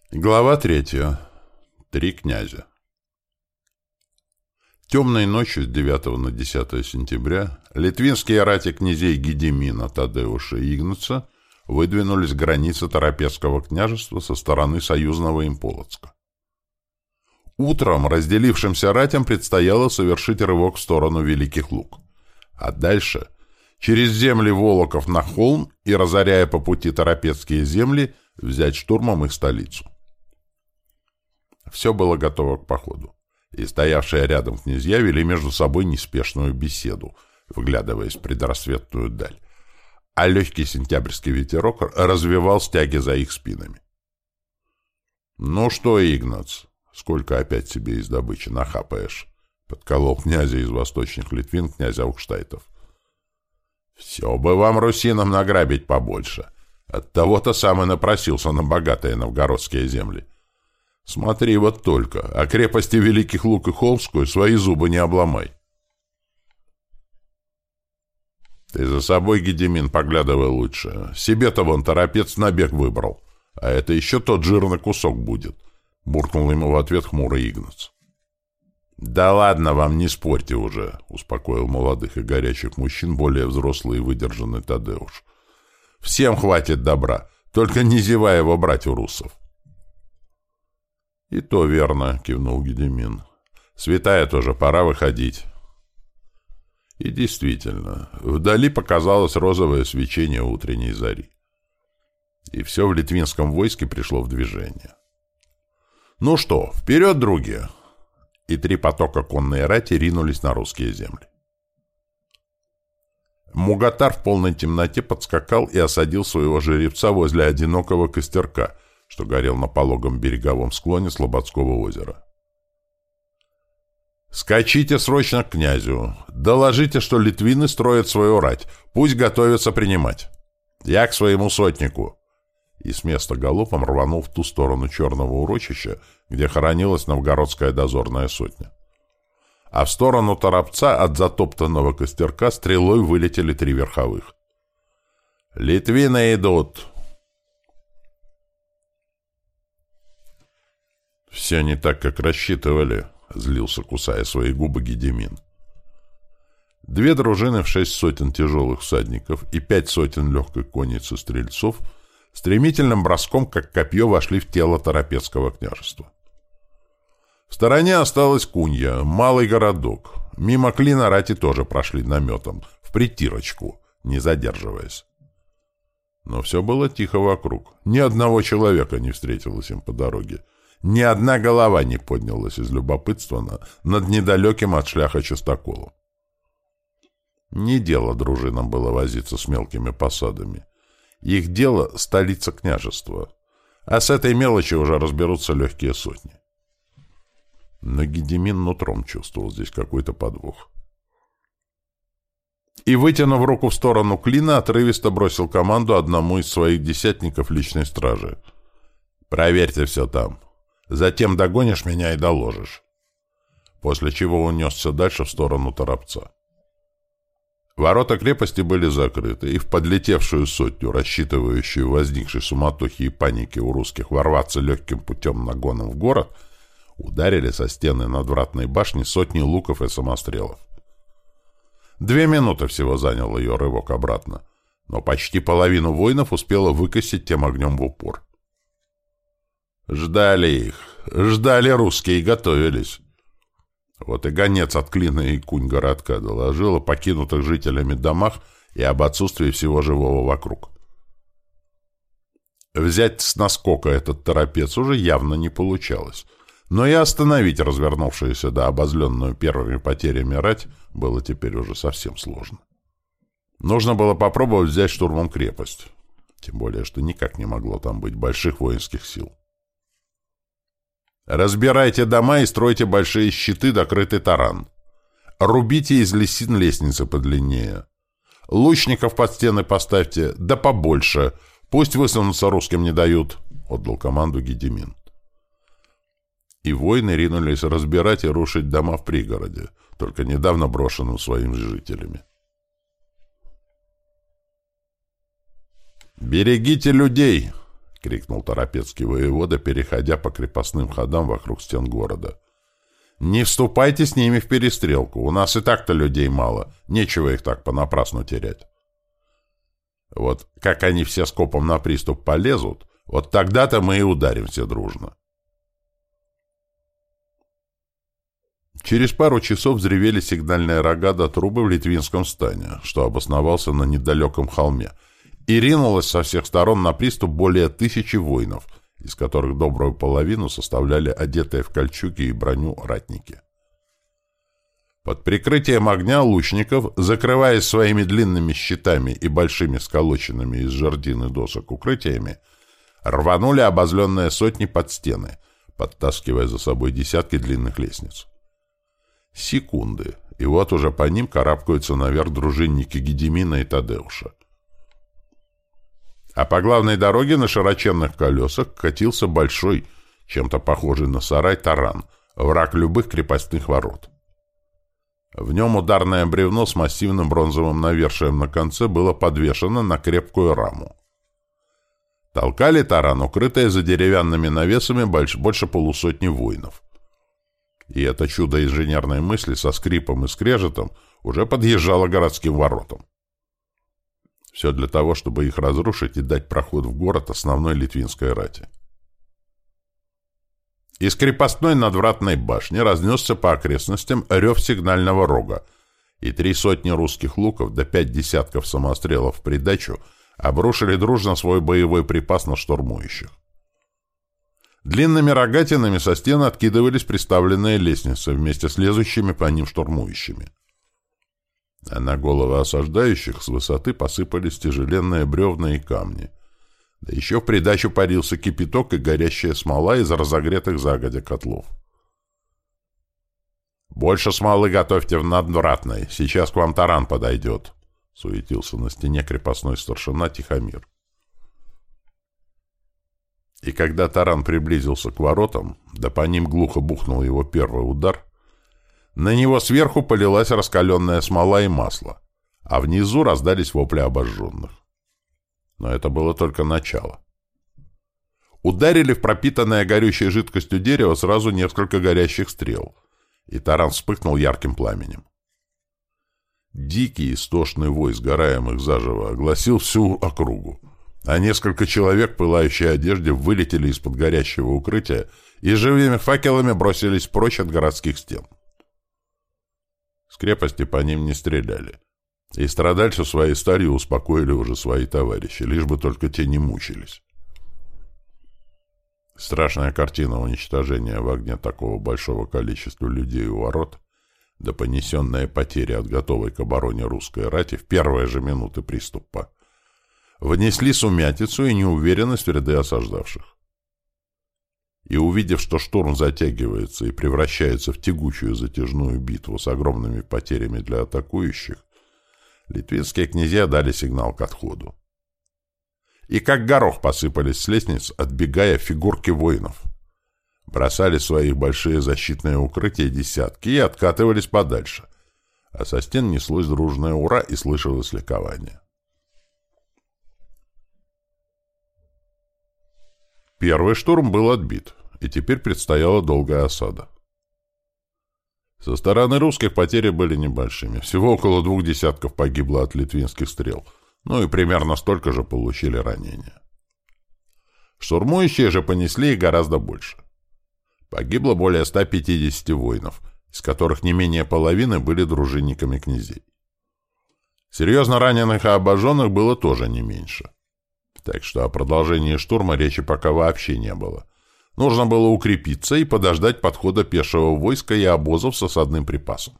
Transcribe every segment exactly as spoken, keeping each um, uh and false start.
Глава третья. Три князя. Темной ночью с девятого на десятое сентября литвинские рати князей Гедемина, Тадеуша и Игнаца выдвинулись к границе Торопецкого княжества со стороны союзного им Полоцка. Утром разделившимся ратям предстояло совершить рывок в сторону Великих Луг, а дальше через земли Волоков на холм и, разоряя по пути Торопецкие земли, взять штурмом их столицу. Все было готово к походу, и стоявшие рядом князья вели между собой неспешную беседу, вглядываясь в предрассветную даль, а легкий сентябрьский ветерок развевал стяги за их спинами. — Ну что, Игнац, сколько опять себе из добычи нахапаешь? — подколол князя из восточных Литвин князь Аукштайтов. — Все бы вам, русинам, награбить побольше. Оттого-то сам и напросился на богатые новгородские земли. Смотри вот только, а крепости Великих Луг и Холмскую свои зубы не обломай. Ты за собой, Гедемин, поглядывай лучше. Себе-то вон Торопец набег выбрал, а это еще тот жирный кусок будет, — буркнул ему в ответ хмурый Игнац. — Да ладно вам, не спорьте уже, — успокоил молодых и горячих мужчин более взрослый и выдержанный Тадеуш. — Всем хватит добра, только не зевай его брать у русов. — И то верно, — кивнул Гедемин. — Святая тоже, пора выходить. И действительно, вдали показалось розовое свечение утренней зари. И все в литвинском войске пришло в движение. — Ну что, вперед, други! И три потока конной рати ринулись на русские земли. Мугатар в полной темноте подскакал и осадил своего жеребца возле одинокого костерка, что горел на пологом береговом склоне Слободского озера. «Скачите срочно к князю. Доложите, что литвины строят свою рать. Пусть готовятся принимать. Я к своему сотнику». И с места галопом рванул в ту сторону черного урочища, где хоронилась новгородская дозорная сотня. А в сторону Торопца от затоптанного костерка стрелой вылетели три верховых. «Литвины идут!» «Все не так, как рассчитывали», — злился, кусая свои губы, Гедемин. Две дружины в шесть сотен тяжелых всадников и пять сотен легкой конницы стрельцов стремительным броском, как копье, вошли в тело Торопецкого княжества. В стороне осталась Кунья, малый городок. Мимо клина рати тоже прошли наметом, в притирочку, не задерживаясь. Но все было тихо вокруг. Ни одного человека не встретилось им по дороге. Ни одна голова не поднялась из любопытства на, над недалеким от шляха частоколом. Не дело дружинам было возиться с мелкими посадами. Их дело — столица княжества. А с этой мелочи уже разберутся легкие сотни. Но Гедемин нутром чувствовал здесь какой-то подвох. И, вытянув руку в сторону клина, отрывисто бросил команду одному из своих десятников личной стражи. «Проверьте все там. Затем догонишь меня и доложишь». После чего унесся дальше в сторону Торопца. Ворота крепости были закрыты, и в подлетевшую сотню, рассчитывающую возникшей суматохи и паники у русских ворваться легким путем нагоном в город, ударили со стены надвратной башни сотни луков и самострелов. Две минуты всего занял ее рывок обратно, но почти половину воинов успела выкосить тем огнем в упор. Ждали их, ждали русские и готовились. Вот и гонец от клина и кунь городка доложил о покинутых жителями домах и об отсутствии всего живого вокруг. Взять с наскока этот Торопец уже явно не получалось, но и остановить развернувшуюся да обозленную первыми потерями рать было теперь уже совсем сложно. Нужно было попробовать взять штурмом крепость, тем более что никак не могло там быть больших воинских сил. Разбирайте дома и стройте большие щиты да крытый таран. Рубите из лесин лестницы подлиннее. Лучников под стены поставьте, да побольше. Пусть высунуться русским не дают, — отдал команду Гедемин. И воины ринулись разбирать и рушить дома в пригороде, только недавно брошенным своими жителями. «Берегите людей! — крикнул Торопецкий воевода, переходя по крепостным ходам вокруг стен города. «Не вступайте с ними в перестрелку. У нас и так-то людей мало. Нечего их так понапрасну терять. Вот как они все скопом на приступ полезут, вот тогда-то мы и ударим все дружно». Через пару часов взревели сигнальные рога до трубы в Литвинском стане, что обосновался на недалеком холме, и ринулось со всех сторон на приступ более тысячи воинов, из которых добрую половину составляли одетые в кольчуги и броню ратники. Под прикрытием огня лучников, закрываясь своими длинными щитами и большими сколоченными из жердин и досок укрытиями, рванули обозленные сотни под стены, подтаскивая за собой десятки длинных лестниц. Секунды, и вот уже по ним карабкаются наверх дружинники Гедемина и Тадеуша. А по главной дороге на широченных колесах катился большой, чем-то похожий на сарай, таран, враг любых крепостных ворот. В нем ударное бревно с массивным бронзовым навершием на конце было подвешено на крепкую раму. Толкали таран, укрытые за деревянными навесами больше, больше полусотни воинов. И это чудо инженерной мысли со скрипом и скрежетом уже подъезжало к городским воротам. Все для того, чтобы их разрушить и дать проход в город основной литвинской рати. Из крепостной надвратной башни разнесся по окрестностям рев сигнального рога, и три сотни русских луков да пять десятков самострелов в придачу обрушили дружно свой боевой припас на штурмующих. Длинными рогатинами со стен откидывались приставленные лестницы вместе с лезущими по ним штурмующими. А на головы осаждающих с высоты посыпались тяжеленные бревна и камни. Да еще в придачу парился кипяток и горящая смола из разогретых загодя котлов. «Больше смолы готовьте в надвратной, сейчас к вам таран подойдет», — суетился на стене крепостной старшина Тихомир. И когда таран приблизился к воротам, да по ним глухо бухнул его первый удар, на него сверху полилась раскаленная смола и масло, а внизу раздались вопли обожженных. Но это было только начало. Ударили в пропитанное горючей жидкостью дерево сразу несколько горящих стрел, и таран вспыхнул ярким пламенем. Дикий истошный вой сгораемых заживо огласил всю округу, а несколько человек в пылающей одежде вылетели из-под горящего укрытия и живыми факелами бросились прочь от городских стен. С крепости по ним не стреляли, и страдальцу своей сталью успокоили уже свои товарищи, лишь бы только те не мучились. Страшная картина уничтожения в огне такого большого количества людей у ворот, да понесенные потери от готовой к обороне русской рати в первые же минуты приступа, внесли сумятицу и неуверенность в ряды осаждавших. И увидев, что штурм затягивается и превращается в тягучую затяжную битву с огромными потерями для атакующих, литвинские князья дали сигнал к отходу. И как горох посыпались с лестниц, отбегая фигурки воинов. Бросали свои большие защитные укрытия десятки и откатывались подальше, а со стен неслось дружное «Ура!» и слышалось ликование. Первый штурм был отбит, и теперь предстояла долгая осада. Со стороны русских потери были небольшими. Всего около двух десятков погибло от литвинских стрел, ну и примерно столько же получили ранения. Штурмующие же понесли их гораздо больше. Погибло более ста пятидесяти воинов, из которых не менее половины были дружинниками князей. Серьезно раненых и обожженных было тоже не меньше. Так что о продолжении штурма речи пока вообще не было. Нужно было укрепиться и подождать подхода пешего войска и обозов с осадным припасом.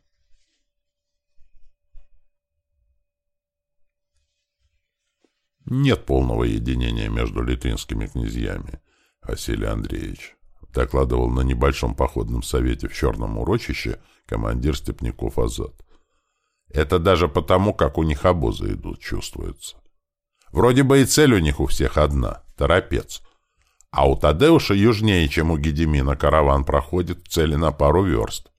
«Нет полного единения между литвинскими князьями, Василий Андреевич», докладывал на небольшом походном совете в Черном урочище командир степняков Азат. «Это даже потому, как у них обозы идут, чувствуется. Вроде бы и цель у них у всех одна — Торопец. А у Тадеуша южнее, чем у Гедемина, караван проходит в цели на пару верст».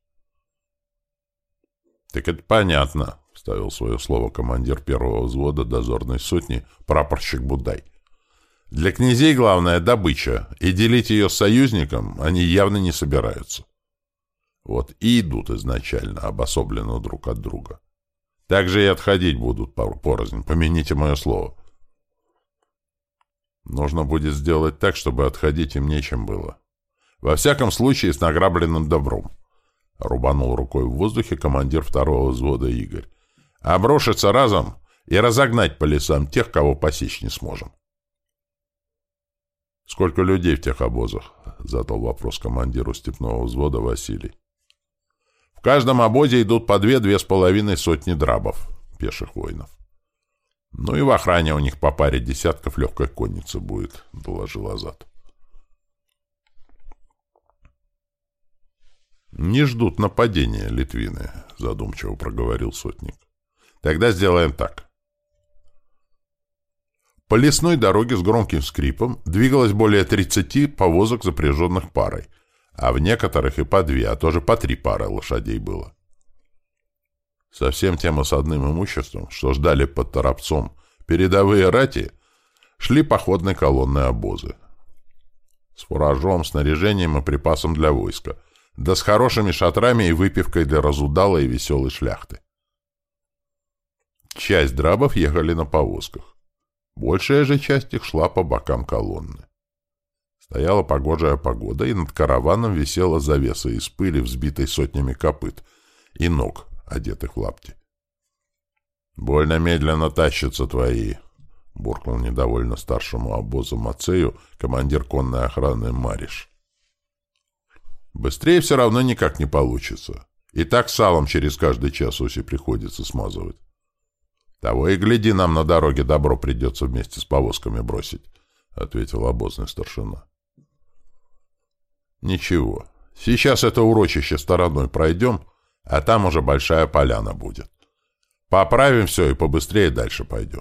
«Так это понятно», — вставил свое слово командир первого взвода дозорной сотни, прапорщик Будай. Для князей главное — добыча, и делить ее с союзником они явно не собираются. Вот и идут изначально, обособленно друг от друга. Так же и отходить будут порознь, помяните мое слово. Нужно будет сделать так, чтобы отходить им нечем было. Во всяком случае, с награбленным добром. Рубанул рукой в воздухе командир второго взвода Игорь. Обрушиться разом и разогнать по лесам тех, кого посечь не сможем. «Сколько людей в тех обозах?» — задал вопрос командиру степного взвода Василий. «В каждом обозе идут по две-две с половиной сотни драбов, пеших воинов. Ну и в охране у них по паре десятков легкой конницы будет», — доложил Азат. «Не ждут нападения литвины», — задумчиво проговорил сотник. «Тогда сделаем так». По лесной дороге с громким скрипом двигалось более тридцати повозок, запряженных парой, а в некоторых и по две, а тоже по три пары лошадей было. Со всем тем осадным имуществом, что ждали под Торопцом передовые рати, шли походной колонной обозы. С фуражом, снаряжением и припасом для войска, да с хорошими шатрами и выпивкой для разудалой и веселой шляхты. Часть драбов ехали на повозках. Большая же часть их шла по бокам колонны. Стояла погожая погода, и над караваном висела завеса из пыли, взбитой сотнями копыт и ног, одетых в лапти. «Больно медленно тащатся твои», — буркнул недовольно старшему обозу Мацею командир конной охраны Мариш. «Быстрее все равно никак не получится. И так салом через каждый час оси приходится смазывать. Того и гляди, нам на дороге добро придется вместе с повозками бросить», — ответил обозный старшина. «Ничего, сейчас это урочище стороной пройдем, а там уже большая поляна будет. Поправим все и побыстрее дальше пойдем».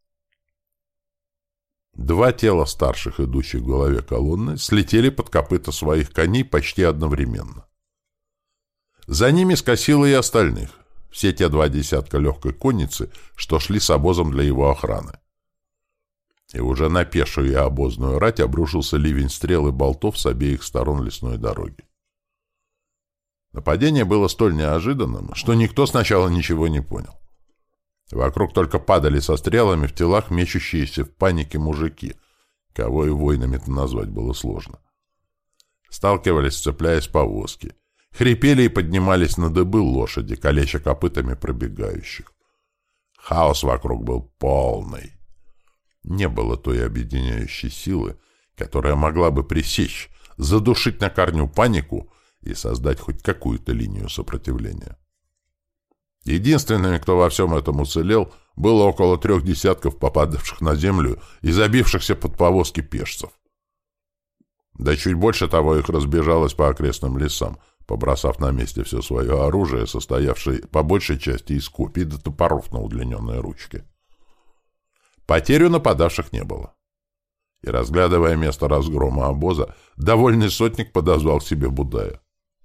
Два тела старших, идущих в голове колонны, слетели под копыта своих коней почти одновременно. За ними скосило и остальных, все те два десятка легкой конницы, что шли с обозом для его охраны. И уже на пешую и обозную рать обрушился ливень стрел и болтов с обеих сторон лесной дороги. Нападение было столь неожиданным, что никто сначала ничего не понял. Вокруг только падали со стрелами в телах мечущиеся в панике мужики, кого и воинами-то назвать было сложно. Сталкивались, цепляясь повозки. Хрипели и поднимались на дыбы лошади, калеча копытами пробегающих. Хаос вокруг был полный. Не было той объединяющей силы, которая могла бы пресечь, задушить на корню панику и создать хоть какую-то линию сопротивления. Единственными, кто во всем этом уцелел, было около трех десятков попадавших на землю и забившихся под повозки пешцев. Да чуть больше того их разбежалось по окрестным лесам, побросав на месте все свое оружие, состоявшее по большей части из копий до топоров на удлиненной ручке. Потерь у нападавших не было. И, разглядывая место разгрома обоза, довольный сотник подозвал к себе Будая.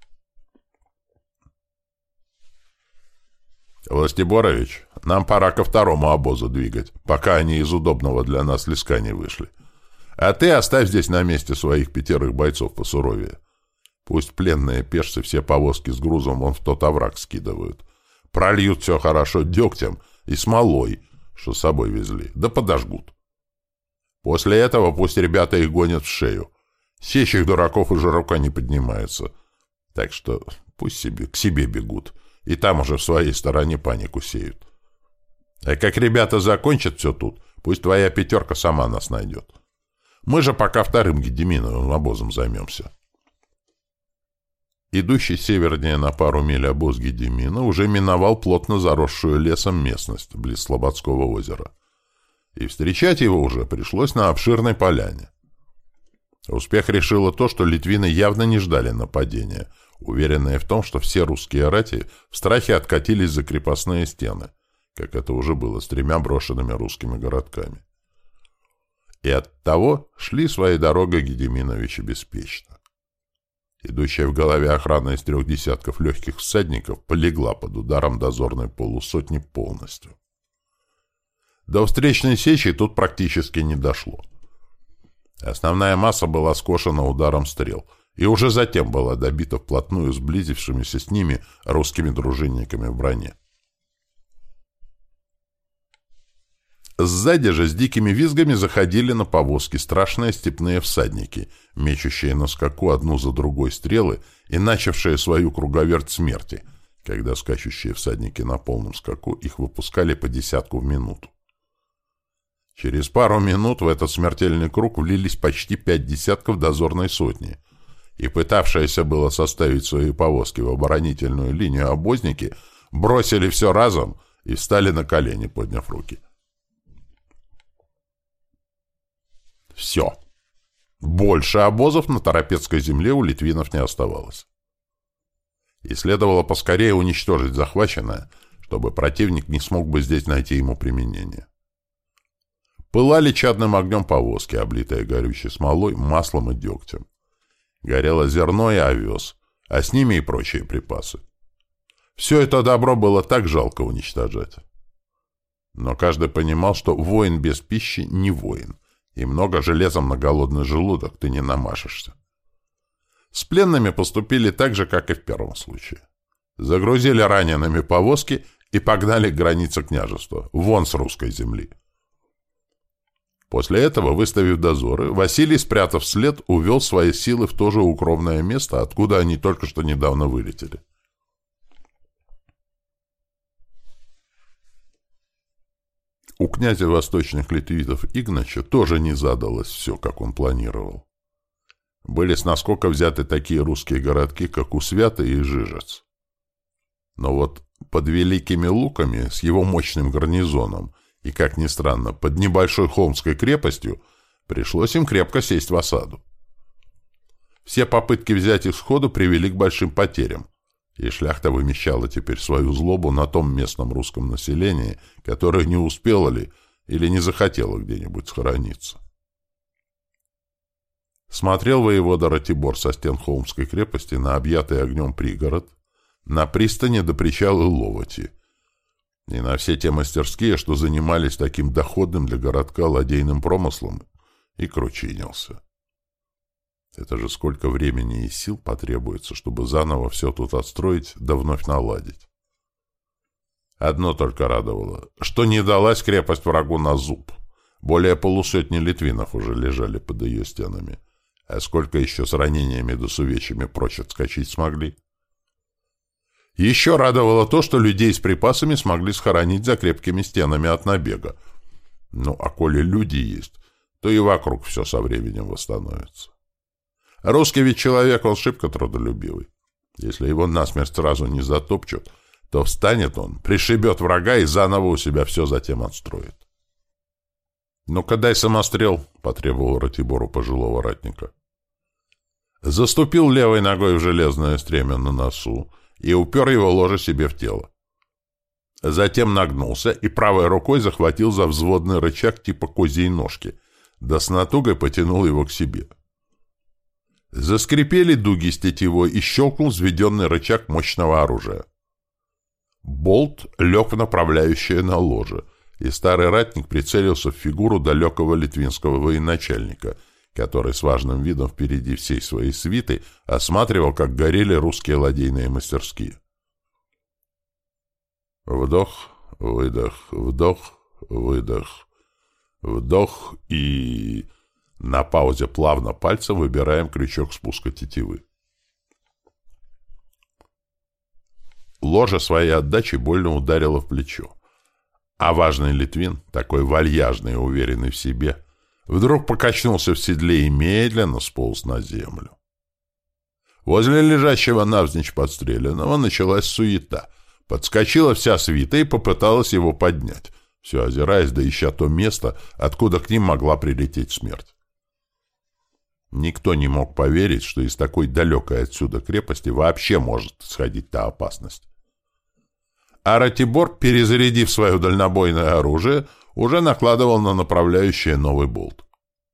«Властеборович, нам пора ко второму обозу двигать, пока они из удобного для нас леска не вышли. А ты оставь здесь на месте своих пятерых бойцов посуровее. Пусть пленные пешцы все повозки с грузом вон в тот овраг скидывают. Прольют все хорошо дегтем и смолой, что с собой везли, да подожгут. После этого пусть ребята их гонят в шею. Сещих дураков уже рука не поднимается. Так что пусть себе, к себе бегут, и там уже в своей стороне панику сеют. А как ребята закончат все тут, пусть твоя пятерка сама нас найдет. Мы же пока вторым Гедеминовым обозом займемся». Идущий севернее на пару миль обоз Гедемина уже миновал плотно заросшую лесом местность близ Слободского озера. И встречать его уже пришлось на обширной поляне. Успех решило то, что литвины явно не ждали нападения, уверенные в том, что все русские рати в страхе откатились за крепостные стены, как это уже было с тремя брошенными русскими городками. И оттого шли своей дорогой Гедеминовичи беспечно. Идущая в голове охрана из трех десятков легких всадников полегла под ударом дозорной полусотни полностью. До встречной сечи тут практически не дошло. Основная масса была скошена ударом стрел и уже затем была добита вплотную сблизившимися с ними русскими дружинниками в броне. Сзади же с дикими визгами заходили на повозки страшные степные всадники, мечущие на скаку одну за другой стрелы и начавшие свою круговерть смерти, когда скачущие всадники на полном скаку их выпускали по десятку в минуту. Через пару минут в этот смертельный круг влились почти пять десятков дозорной сотни, и пытавшиеся было составить свои повозки в оборонительную линию обозники бросили все разом и встали на колени, подняв руки. Все. Больше обозов на Торопецкой земле у литвинов не оставалось. И следовало поскорее уничтожить захваченное, чтобы противник не смог бы здесь найти ему применение. Пылали чадным огнем повозки, облитые горючей смолой, маслом и дегтем. Горело зерно и овес, а с ними и прочие припасы. Все это добро было так жалко уничтожать. Но каждый понимал, что воин без пищи не воин, и много железом на голодный желудок ты не намашешься. С пленными поступили так же, как и в первом случае. Загрузили ранеными повозки и погнали к границе княжества, вон с русской земли. После этого, выставив дозоры, Василий, спрятав след, увел свои силы в то же укромное место, откуда они только что недавно вылетели. У князя восточных литвитов Игнача тоже не задалось все, как он планировал. Были с наскока взяты такие русские городки, как Усвято и Жижец. Но вот под Великими Луками с его мощным гарнизоном и, как ни странно, под небольшой холмской крепостью пришлось им крепко сесть в осаду. Все попытки взять их сходу привели к большим потерям, и шляхта вымещала теперь свою злобу на том местном русском населении, которое не успело ли или не захотело где-нибудь схорониться. Смотрел воевода Ратибор со стен холмской крепости на объятый огнем пригород, на пристани до причала Ловоти, и на все те мастерские, что занимались таким доходным для городка ладейным промыслом, и кручинился. Это же сколько времени и сил потребуется, чтобы заново все тут отстроить да вновь наладить. Одно только радовало, что не далась крепость врагу на зуб. Более полусотни литвинов уже лежали под ее стенами, а сколько еще с ранениями да с увечьями прочь отскочить смогли. Еще радовало то, что людей с припасами смогли схоронить за крепкими стенами от набега. Ну, а коли люди есть, то и вокруг все со временем восстановится. Русский ведь человек, он шибко трудолюбивый. Если его насмерть сразу не затопчут, то встанет он, пришибет врага и заново у себя все затем отстроит. «Ну-ка дай самострел», — потребовал Ратибору пожилого ратника. Заступил левой ногой в железное стремя на носу и упер его ложе себе в тело. Затем нагнулся и правой рукой захватил за взводный рычаг типа козьей ножки, да с натугой потянул его к себе. Заскрипели дуги с тетивой и щелкнул взведенный рычаг мощного оружия. Болт лег в направляющее на ложе, и старый ратник прицелился в фигуру далекого литвинского военачальника, который с важным видом впереди всей своей свиты осматривал, как горели русские ладейные мастерские. Вдох, выдох, вдох, выдох, вдох и... На паузе плавно пальцем выбираем крючок спуска тетивы. Ложа своей отдачей больно ударила в плечо. А важный литвин, такой вальяжный и уверенный в себе, вдруг покачнулся в седле и медленно сполз на землю. Возле лежащего навзничь подстреленного началась суета. Подскочила вся свита и попыталась его поднять, все озираясь да ища то место, откуда к ним могла прилететь смерть. Никто не мог поверить, что из такой далекой отсюда крепости вообще может исходить та опасность. А Ратибор, перезарядив свое дальнобойное оружие, уже накладывал на направляющее новый болт.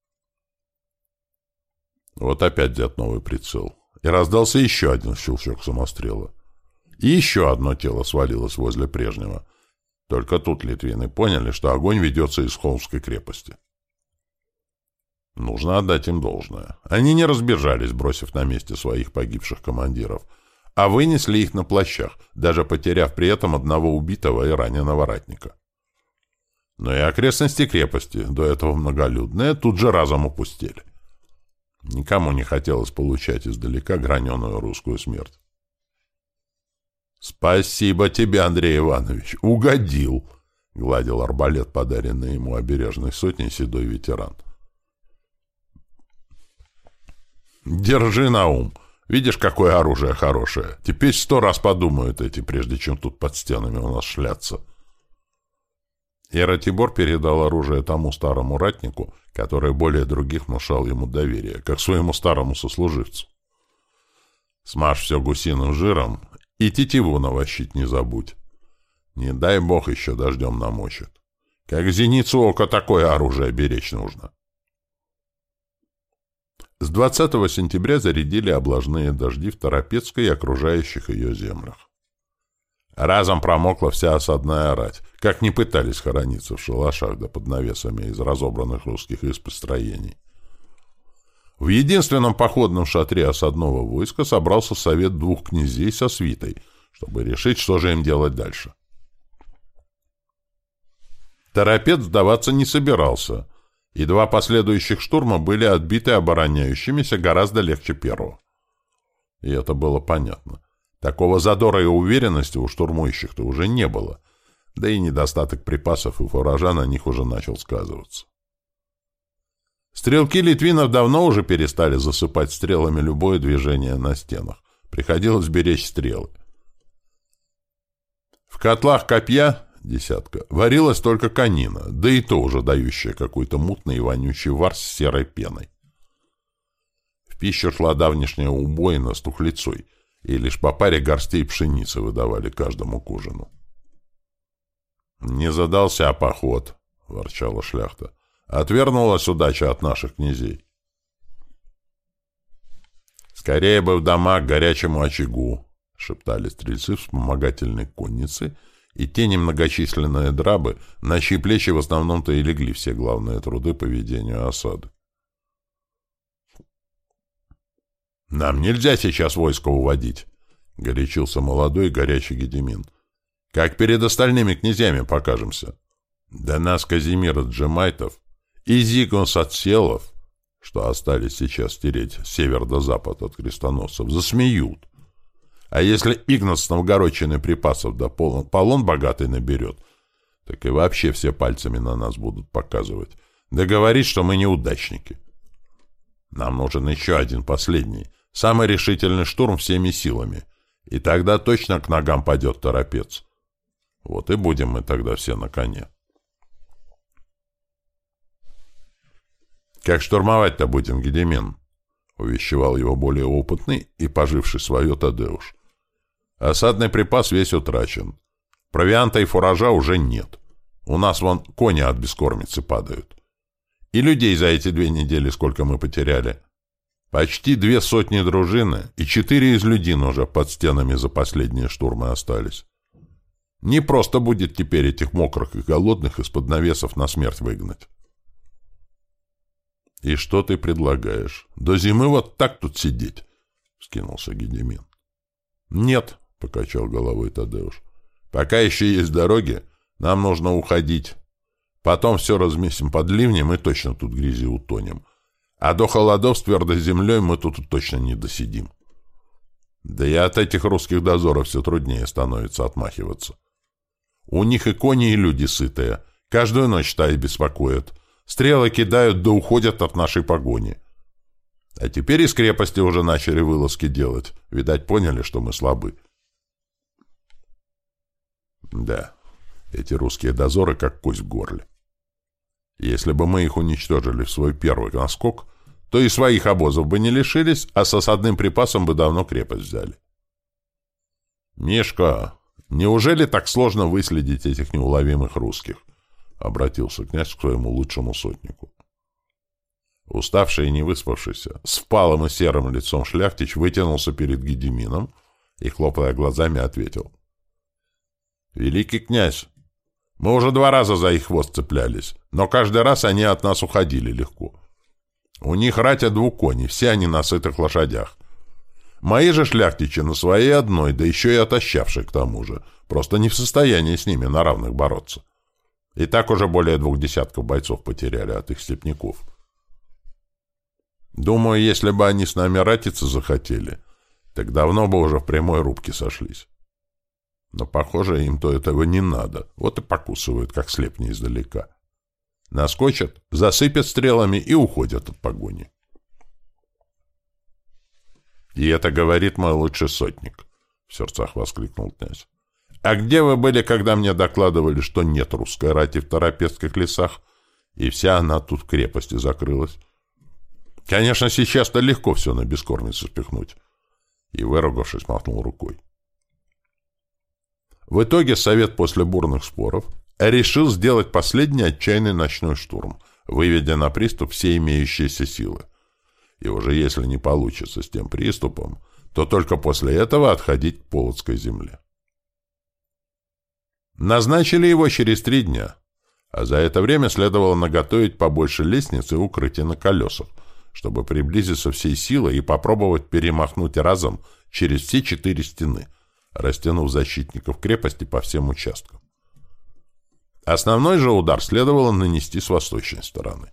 Вот опять взят новый прицел. И раздался еще один щелчок самострела. И еще одно тело свалилось возле прежнего. Только тут литвины поняли, что огонь ведется из холмской крепости. Нужно отдать им должное. Они не разбежались, бросив на месте своих погибших командиров, а вынесли их на плащах, даже потеряв при этом одного убитого и раненого ратника. Но и окрестности крепости, до этого многолюдные, тут же разом опустели. Никому не хотелось получать издалека граненую русскую смерть. «Спасибо тебе, Андрей Иванович, угодил!» — гладил арбалет, подаренный ему обережной сотней, седой ветеран. «Держи на ум. Видишь, какое оружие хорошее. Теперь сто раз подумают эти, прежде чем тут под стенами у нас шляться». И Ратибор передал оружие тому старому ратнику, который более других внушал ему доверие, как своему старому сослуживцу. «Смажь все гусиным жиром и тетиву навощить не забудь. Не дай бог еще дождем намочит. Как зеницу ока такое оружие беречь нужно». С двадцатого сентября зарядили облажные дожди в Торопецкой и окружающих ее землях. Разом промокла вся осадная рать, как ни пытались хорониться в шалашах да под навесами из разобранных русских изб строений. В единственном походном шатре осадного войска собрался совет двух князей со свитой, чтобы решить, что же им делать дальше. Торопец сдаваться не собирался, и два последующих штурма были отбиты обороняющимися гораздо легче первого. И это было понятно. Такого задора и уверенности у штурмующих-то уже не было, да и недостаток припасов и фуража на них уже начал сказываться. Стрелки литвинов давно уже перестали засыпать стрелами любое движение на стенах. Приходилось беречь стрелы. В котлах копья, десятка, варилась только конина, да и то уже дающая какой-то мутный и вонючий вар с серой пеной. В пищу шла давнишняя убоина с тухлицой, и лишь по паре горстей пшеницы выдавали каждому к ужину. «Не задался поход», — ворчала шляхта. «Отвернулась удача от наших князей». «Скорее бы в дома к горячему очагу», — шептали стрельцы вспомогательной конницы, и те немногочисленные драбы, на чьи плечи в основном-то и легли все главные труды по ведению осады. «Нам нельзя сейчас войско уводить», — горячился молодой горячий Гедемин. «Как перед остальными князьями покажемся. Да нас Казимир Джемайтов и Зигон Сатселов, что остались сейчас стереть север до запад от крестоносцев, засмеют. А если Игнат с Новгородчины припасов да полон, полон богатый наберет, так и вообще все пальцами на нас будут показывать, да говорить, что мы неудачники. Нам нужен еще один последний, самый решительный штурм всеми силами, и тогда точно к ногам падет Торопец. Вот и будем мы тогда все на коне». «Как штурмовать-то будем, Гедемин?» — увещевал его более опытный и поживший свое Тадеуш. «Осадный припас весь утрачен. Провианта и фуража уже нет. У нас вон кони от бескормицы падают. И людей за эти две недели сколько мы потеряли? Почти две сотни дружины, и четыре из людин уже под стенами за последние штурмы остались. Не просто будет теперь этих мокрых и голодных из-под навесов на смерть выгнать». «И что ты предлагаешь? До зимы вот так тут сидеть?» — вскинулся Гедемин. «Нет», — покачал головой Тадеуш. «Пока еще есть дороги, нам нужно уходить. Потом все разместим под ливнем и точно тут грязи утонем. А до холодов с твердой землей мы тут точно не досидим. Да и от этих русских дозоров все труднее становится отмахиваться. У них и кони, и люди сытые. Каждую ночь стаи беспокоят. Стрелы кидают, да уходят от нашей погони. А теперь из крепости уже начали вылазки делать. Видать, поняли, что мы слабы». Да, эти русские дозоры как кость в горле. Если бы мы их уничтожили в свой первый наскок, то и своих обозов бы не лишились, а с осадным припасом бы давно крепость взяли. «Мишка, неужели так сложно выследить этих неуловимых русских?» — обратился князь к своему лучшему сотнику. Уставший и невыспавшийся, с впалым и серым лицом шляхтич вытянулся перед Гедемином и, хлопая глазами, ответил. «Великий князь, мы уже два раза за их хвост цеплялись, но каждый раз они от нас уходили легко. У них ратя двух коней, все они на сытых лошадях. Мои же шляхтичи на своей одной, да еще и отощавшие к тому же, просто не в состоянии с ними на равных бороться. И так уже более двух десятков бойцов потеряли от их степняков. Думаю, если бы они с нами ратиться захотели, так давно бы уже в прямой рубке сошлись. Но, похоже, им-то этого не надо, вот и покусывают, как слепни издалека. Наскочат, засыпят стрелами и уходят от погони. «И это говорит мой лучший сотник», — в сердцах воскликнул князь. «А где вы были, когда мне докладывали, что нет русской рати в Торопецких лесах, и вся она тут в крепости закрылась? Конечно, сейчас-то легко все на бескормицу спихнуть». И, выругавшись, махнул рукой. В итоге совет после бурных споров решил сделать последний отчаянный ночной штурм, выведя на приступ все имеющиеся силы. И уже если не получится с тем приступом, то только после этого отходить к Полоцкой земле. Назначили его через три дня, а за это время следовало наготовить побольше лестниц и укрытий на колесах, чтобы приблизиться всей силой и попробовать перемахнуть разом через все четыре стены, растянув защитников крепости по всем участкам. Основной же удар следовало нанести с восточной стороны.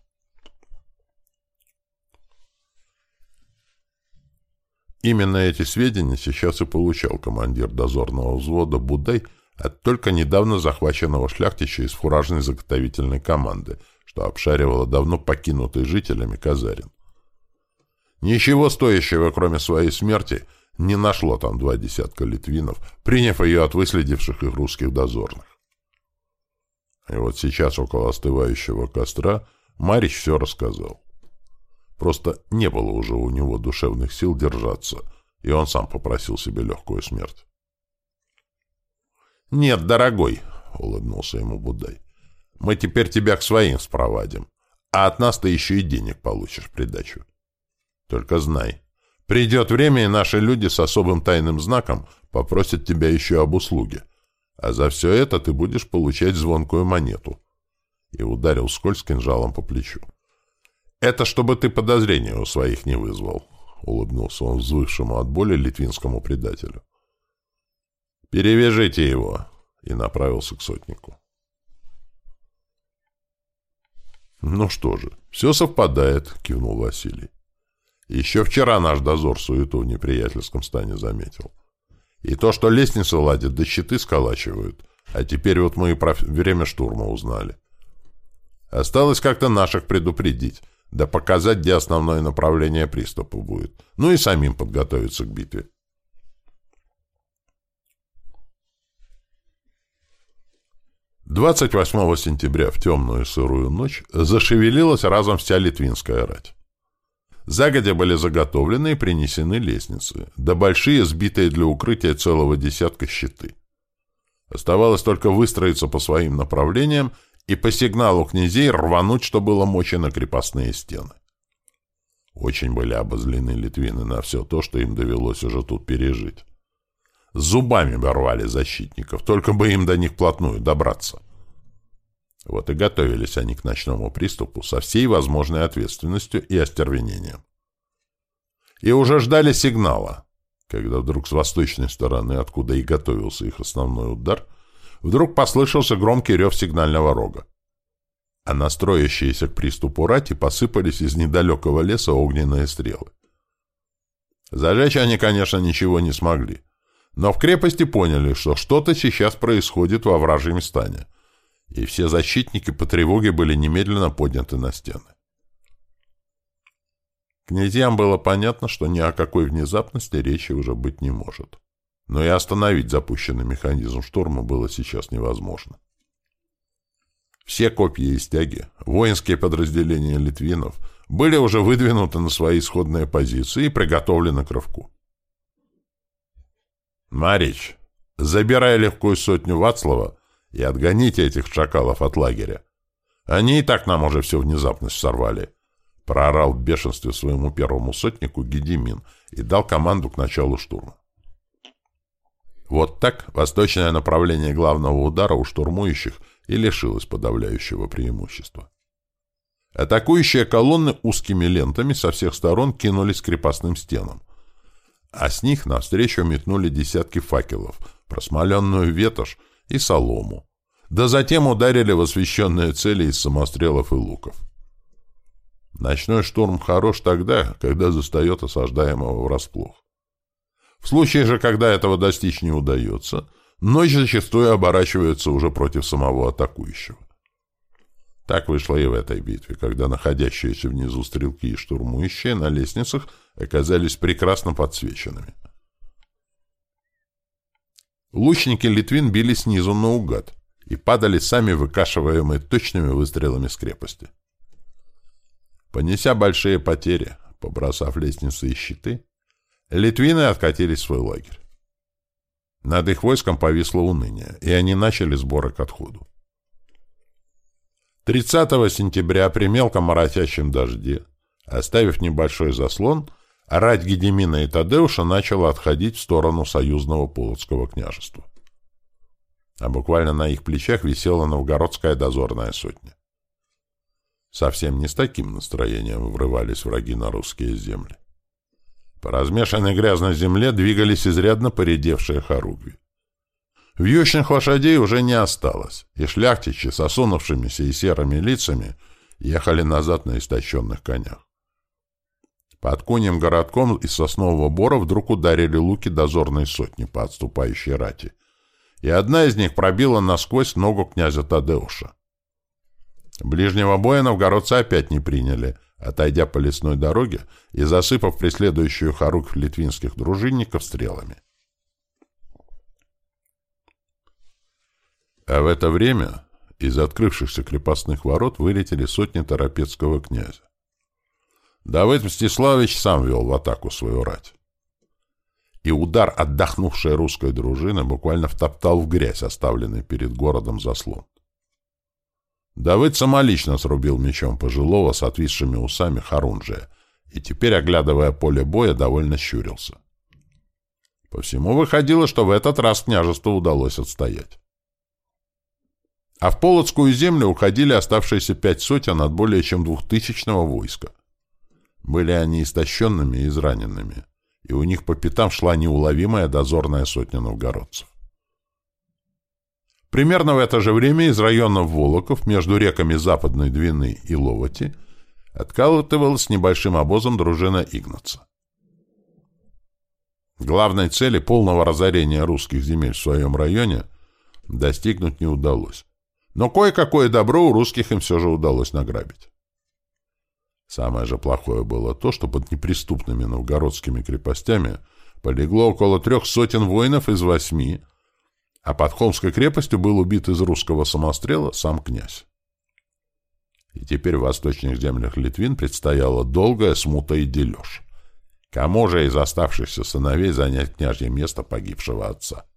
Именно эти сведения сейчас и получал командир дозорного взвода Будай от только недавно захваченного шляхтича из фуражной заготовительной команды, что обшаривало давно покинутый жителями казарин. Ничего стоящего, кроме своей смерти, не нашло там два десятка литвинов, приняв ее от выследивших их русских дозорных. И вот сейчас около остывающего костра Марич все рассказал. Просто не было уже у него душевных сил держаться, и он сам попросил себе легкую смерть. «Нет, дорогой», — улыбнулся ему Будай, — «мы теперь тебя к своим спровадим, а от нас ты еще и денег получишь в придачу. Только знай, придет время, и наши люди с особым тайным знаком попросят тебя еще об услуге, а за все это ты будешь получать звонкую монету». И ударил вскользь кинжалом по плечу. «Это чтобы ты подозрения у своих не вызвал», — улыбнулся он взвывшему от боли литвинскому предателю. «Перевяжите его», — и направился к сотнику. «Ну что же, все совпадает», — кивнул Василий. «Еще вчера наш дозор суету в неприятельском стане заметил. И то, что лестницы ладят, да щиты сколачивают, а теперь вот мы и про время штурма узнали. Осталось как-то наших предупредить, да показать, где основное направление приступа будет, ну и самим подготовиться к битве». двадцать восьмого сентября в темную сырую ночь зашевелилась разом вся литвинская рать. Загодя были заготовлены и принесены лестницы, да большие, сбитые для укрытия целого десятка щиты. Оставалось только выстроиться по своим направлениям и по сигналу князей рвануть, что было мочи, на крепостные стены. Очень были обозлены литвины на все то, что им довелось уже тут пережить. Зубами рвали защитников, только бы им до них вплотную добраться. Вот и готовились они к ночному приступу со всей возможной ответственностью и остервенением. И уже ждали сигнала, когда вдруг с восточной стороны, откуда и готовился их основной удар, вдруг послышался громкий рев сигнального рога. А настроящиеся к приступу рати посыпались из недалекого леса огненные стрелы. Зажечь они, конечно, ничего не смогли, но в крепости поняли, что что-то сейчас происходит во вражьем стане, и все защитники по тревоге были немедленно подняты на стены. Князьям было понятно, что ни о какой внезапности речи уже быть не может. Но и остановить запущенный механизм штурма было сейчас невозможно. Все копья и стяги, воинские подразделения литвинов, были уже выдвинуты на свои исходные позиции и приготовлены к рывку. «Марич, забирай легкую сотню Вацлава и отгоните этих шакалов от лагеря. Они и так нам уже всю внезапность сорвали», — проорал в бешенстве своему первому сотнику Гедемин и дал команду к началу штурма. Вот так восточное направление главного удара у штурмующих и лишилось подавляющего преимущества. Атакующие колонны узкими лентами со всех сторон кинулись к крепостным стенам, а с них навстречу метнули десятки факелов, просмоленную ветошь и солому, да затем ударили в освещенные цели из самострелов и луков. Ночной штурм хорош тогда, когда застает осаждаемого врасплох. В случае же, когда этого достичь не удается, ночь зачастую оборачивается уже против самого атакующего. Так вышло и в этой битве, когда находящиеся внизу стрелки и штурмующие на лестницах оказались прекрасно подсвеченными. Лучники Литвин били снизу наугад и падали сами, выкашиваемые точными выстрелами с крепости. Понеся большие потери, побросав лестницы и щиты, литвины откатились в свой лагерь. Над их войском повисло уныние, и они начали сборы к отходу. тридцатого сентября при мелком моросящем дожде, оставив небольшой заслон, рать Гедемина и Тадеуша начала отходить в сторону союзного Полоцкого княжества. А буквально на их плечах висела новгородская дозорная сотня. Совсем не с таким настроением врывались враги на русские земли. По размешанной грязной земле двигались изрядно поредевшие хоругви. Вьючных лошадей уже не осталось, и шляхтичи с осунувшимися и серыми лицами ехали назад на истощенных конях. Под конем городком из соснового бора вдруг ударили луки дозорной сотни по отступающей рати, и одна из них пробила насквозь ногу князя Тадеуша. Ближнего боя новгородцы опять не приняли, отойдя по лесной дороге и засыпав преследующую хоругвь литвинских дружинников стрелами. А в это время из открывшихся крепостных ворот вылетели сотни торопецкого князя. Давыд Мстиславич сам вел в атаку свою рать. И удар отдохнувшей русской дружины буквально втоптал в грязь, оставленный перед городом заслон. Давыд самолично срубил мечом пожилого с отвисшими усами Харунжия и теперь, оглядывая поле боя, довольно щурился. По всему выходило, что в этот раз княжеству удалось отстоять. А в Полоцкую землю уходили оставшиеся пять сотен от более чем двухтысячного войска. Были они истощенными и израненными, и у них по пятам шла неуловимая дозорная сотня новгородцев. Примерно в это же время из районов Волоков между реками Западной Двины и Ловоти откалывалась с небольшим обозом дружина Игнаца. Главной цели полного разорения русских земель в своем районе достигнуть не удалось. Но кое-какое добро у русских им все же удалось награбить. Самое же плохое было то, что под неприступными новгородскими крепостями полегло около трех сотен воинов из восьми, а под Холмской крепостью был убит из русского самострела сам князь. И теперь в восточных землях Литвин предстояла долгая смута и дележ. Кому же из оставшихся сыновей занять княжье место погибшего отца?